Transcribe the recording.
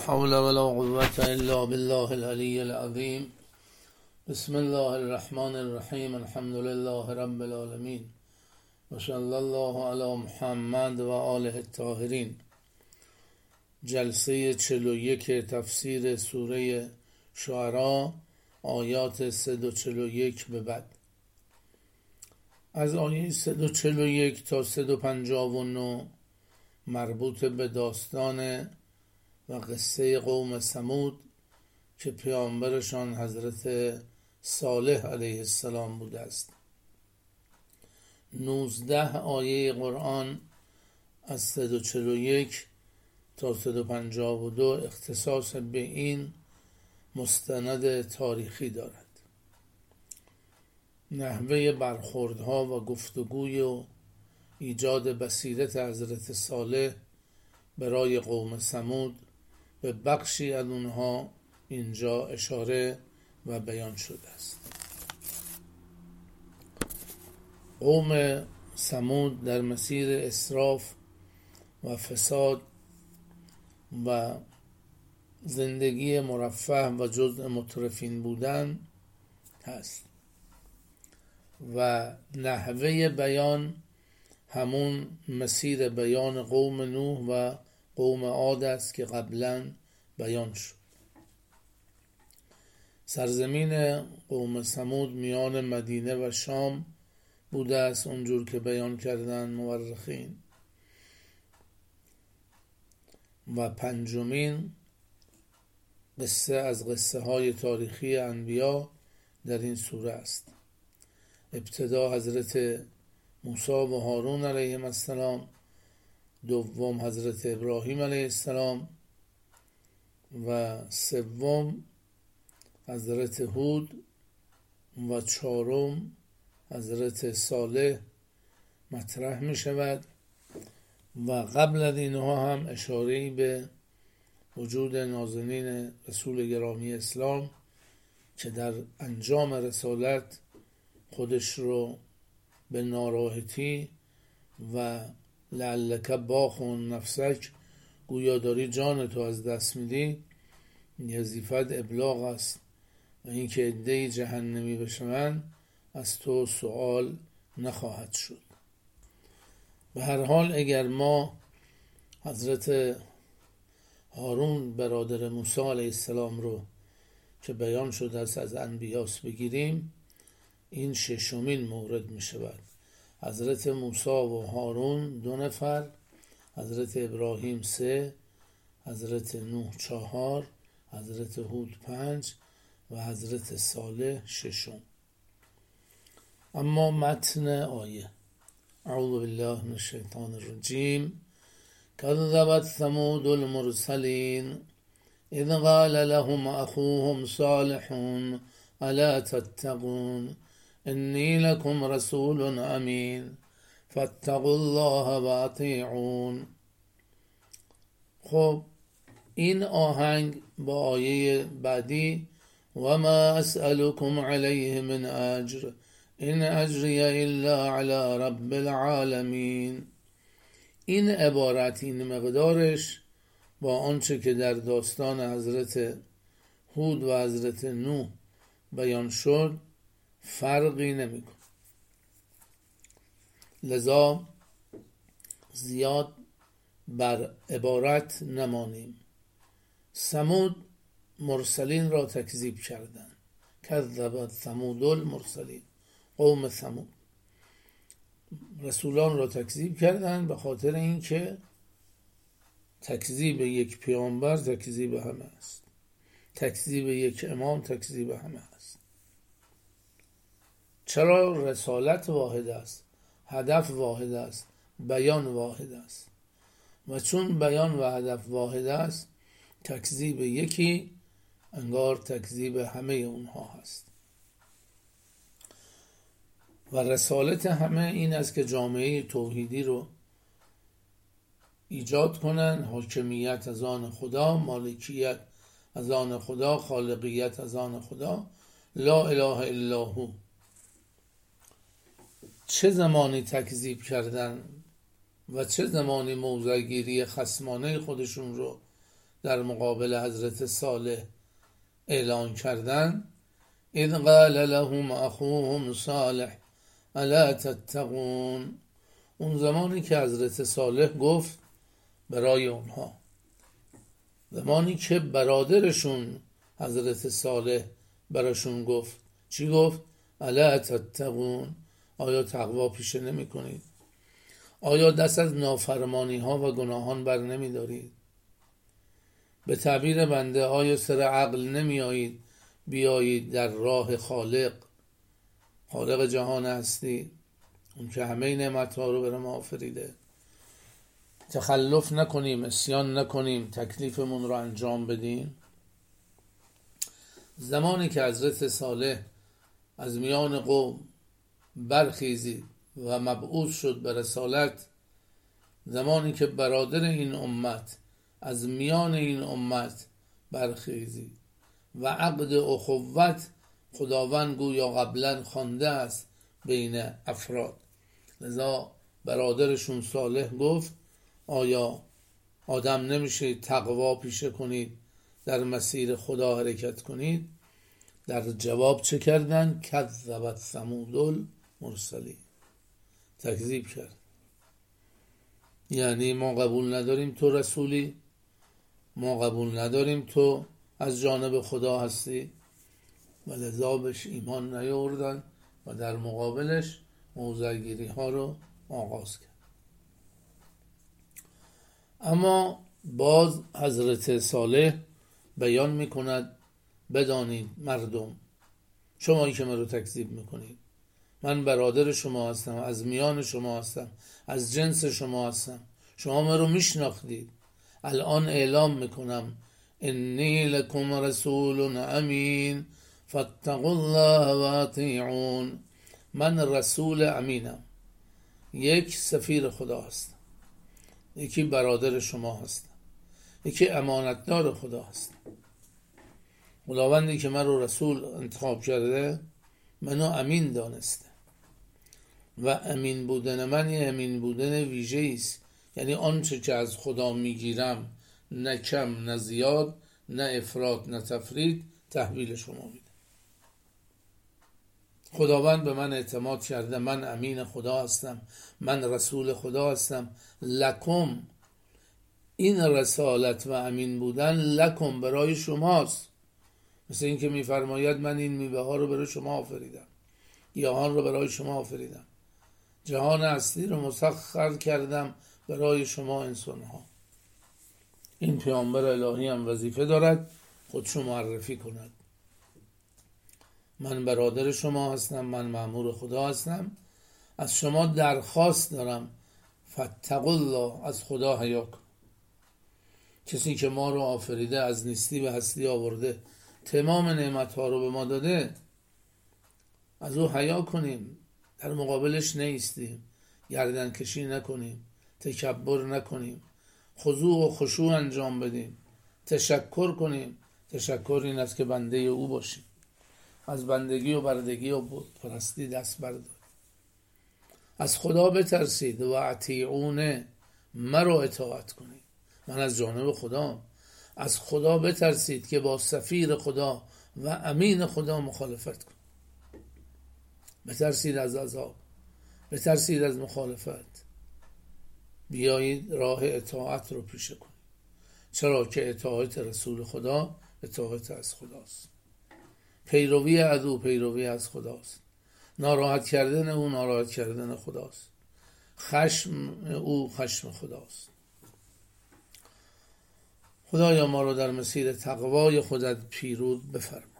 حول ولا قوة إلا بالله العلي العظيم. بسم الله الرحمن الرحیم. الحمد لله رب العالمین و صلی الله علی محمد و آله الطاهرین. جلسه 41 تفسیر سوره شعراء، آیات 141 به بعد. از آیه 141 تا 159 مربوط به داستان و قصه قوم ثمود که پیامبرشان حضرت صالح علیه السلام بوده است. 19 آیه قرآن از 141 تا 152 اختصاص به این مستند تاریخی دارد. نحوه برخوردها و گفتگوی و ایجاد بصیرت حضرت صالح برای قوم ثمود به بخشی از اونها اینجا اشاره و بیان شده است. قوم ثمود در مسیر اسراف و فساد و زندگی مرفه و جزء مترفین بودن هست و نحوه بیان همون مسیر بیان قوم نوح و قوم عاد است که قبلا بیان شد. سرزمین قوم ثمود میان مدینه و شام بوده است، اونجور که بیان کردن مورخین. و پنجمین قصه از قصه های تاریخی انبیا در این سوره است. ابتدا حضرت موسی و هارون علیهم السلام، دوم حضرت ابراهیم علیه السلام و سوم حضرت هود و چهارم حضرت صالح مطرح می شود و قبل از اینها هم اشاره‌ای به وجود نازنین رسول گرامی اسلام که در انجام رسالت خودش رو به ناراحتی و لعلک باخون نفسک، گویا داری جان تو از دست میدی، وظیفت ابلاغ است و اینکه عده‌ای جهنمی بشوند از تو سوال نخواهد شد. به هر حال اگر ما حضرت هارون برادر موسی علیه السلام رو که بیان شده است از انبیاس بگیریم، این ششمین مورد می شود. حضرت موسی و هارون 2 نفر، حضرت ابراهیم 3، حضرت نوح 4، حضرت هود 5 و حضرت صالح 6. اما متن آیه: اعوذ بالله من الشیطان الرجیم. کذبت ثمود المرسلین اذ قال لهم اخوهم صالح الا تتقون انی لکم رسول امین فاتقوا الله و اطیعون. خب این آهنگ با آیه بعدی: و ما اسألكم علیه من اجر این اجری الا علی رب العالمین، این عبارت، این مقدارش با آنچه که در داستان حضرت هود و حضرت نوح بیان شد فرقی نمی‌کند. لذا زیاد بر عبارت نمانیم. ثمود مرسلین را تکذیب کردند. کذبت ثمود المرسلین، قوم ثمود رسولان را تکذیب کردند به خاطر اینکه تکذیب یک پیامبر تکذیب همه است، تکذیب یک امام تکذیب همه است. چرا؟ رسالت واحد است، هدف واحد است، بیان واحد است و چون بیان و هدف واحد است، تکذیب یکی انگار تکذیب همه اونها هست. و رسالت همه این است که جامعه توحیدی رو ایجاد کنن، حاکمیت از آن خدا، مالکیت از آن خدا، خالقیت از آن خدا، لا اله الا هو. چه زمانی تکذیب کردن و چه زمانی موضع گیری خصمانه خودشون رو در مقابل حضرت صالح اعلان کردن، اذ قال لهم اخوهم صالح الا تتقون، اون زمانی که حضرت صالح گفت برای اونها، زمانی که برادرشون حضرت صالح براشون گفت، چی گفت؟ الا تتقون، آیا تقوا پیشه نمی کنید؟ آیا دست از نافرمانی ها و گناهان بر نمی دارید؟ به تعبیر بنده آیا سر عقل نمی آیید بیایید در راه خالق جهان هستی، اون که همه نعمت‌ها رو برای ما آفریده، تخلف نکنیم، عصیان نکنیم، تکلیفمون رو انجام بدیم؟ زمانی که حضرت صالح از میان قوم برخیزید و مبعوث شد به رسالت، زمانی که برادر این امت از میان این امت برخیزید و عقد اخوت خداوند گویا قبلا خوانده است بین افراد، لذا برادرشون صالح گفت آیا آدم نمیشه تقوا پیشه کنید، در مسیر خدا حرکت کنید؟ در جواب چه کردن؟ کذبت ثمود المرسلین، تکذیب کرد. یعنی ما قبول نداریم تو رسولی، ما قبول نداریم تو از جانب خدا هستی، و لذا بهش ایمان نیاوردن و در مقابلش موضع‌گیری ها رو آغاز کرد. اما باز حضرت صالح بیان میکند بدانید مردم، شمایی که من رو تکذیب میکنید، من برادر شما هستم، از میان شما هستم، از جنس شما هستم، شما من رو میشناختید، الان اعلام میکنم انی لکم رسول امین فاتقوا الله و اطیعون، من رسول امینم، یک سفیر خدا هستم، یکی برادر شما هستم، یکی امانتدار خدا هستم. خداوندی که من رو رسول انتخاب کرده منو امین دانسته و امین بودن من یه امین بودن ویژه‌ای است، یعنی آنچه که از خدا میگیرم نه کم نه زیاد، نه افراط نه تفرید، تحویل شما میده. خداوند به من اعتماد کرده، من امین خدا هستم، من رسول خدا هستم. لکم، این رسالت و امین بودن لکم برای شماست، مثل این که میفرماید من این میوه ها رو برای شما آفریدم، گیاهان رو برای شما آفریدم، جهان هستی رو مسخر کردم برای شما انسان ها. این پیامبر الهی هم وظیفه دارد خودشو معرفی کند، من برادر شما هستم، من مأمور خدا هستم، از شما درخواست دارم فاتقوا الله، از خدا حیا کن. کسی که ما رو آفریده، از نیستی به هستی آورده، تمام نعمت‌ها رو به ما داده، از او حیا کنیم، در مقابلش نیستیم، گردن کشی نکنیم، تکبر نکنیم، خضوع و خشوع انجام بدیم، تشکر کنیم. تشکر این است که بنده او باشیم، از بندگی و بردگی و پرستی دست بردارید. از خدا بترسید و اطیعون، مرا اطاعت کنید، من از جانب خدا. از خدا بترسید که با سفیر خدا و امین خدا مخالفت کنید. بترسید از عذاب، بترسید از مخالفت، بیایید راه اطاعت رو پیشه کنید. چرا که اطاعت رسول خدا اطاعت از خداست، پیروی عدو پیروی از خداست، ناراحت کردن او ناراحت کردن خداست، خشم او خشم خداست. خدایا ما رو در مسیر تقوای خودت پیروز بفرما.